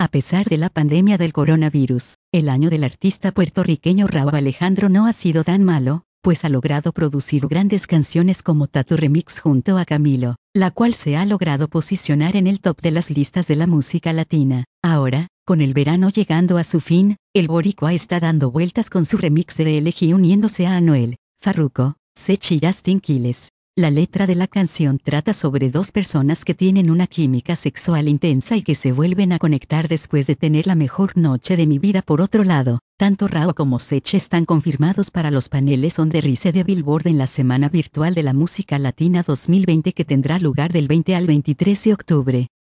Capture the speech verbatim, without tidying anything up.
A pesar de la pandemia del coronavirus, el año del artista puertorriqueño Rauw Alejandro no ha sido tan malo, pues ha logrado producir grandes canciones como Tatu Remix junto a Camilo, la cual se ha logrado posicionar en el top de las listas de la música latina. Ahora, con el verano llegando a su fin, el boricua está dando vueltas con su remix de Elegí uniéndose a Anuel, Farruko, Sech y Justin Quiles. La letra de la canción trata sobre dos personas que tienen una química sexual intensa y que se vuelven a conectar después de tener la mejor noche de mi vida. Por otro lado, tanto Rauw como Sech están confirmados para los paneles On The Rise de Billboard en la Semana Virtual de la Música Latina dos mil veinte que tendrá lugar del veinte al veintitrés de octubre.